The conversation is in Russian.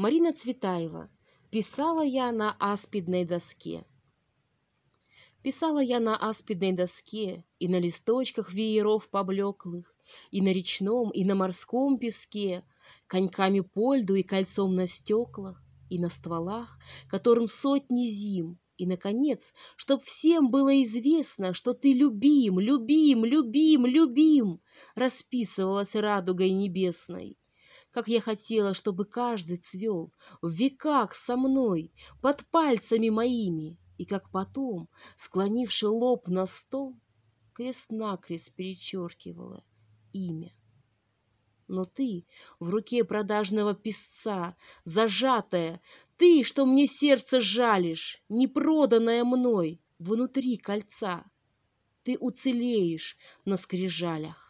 Марина Цветаева. Писала я на аспидной доске. Писала я на аспидной доске, и на листочках вееров поблеклых, и на речном, и на морском песке, коньками по льду и кольцом на стеклах, и на стволах, которым сотни зим, и, наконец, чтоб всем было известно, что ты любим, любим, любим, любим, расписывалась радугой небесной. Как я хотела, чтобы каждый цвел в веках со мной, под пальцами моими, и как потом, склонивши лоб на стол, крест-накрест перечеркивала имя. Но ты в руке продажного писца, зажатая, ты, что мне сердце жалишь, не проданная мной внутри кольца, ты уцелеешь на скрижалях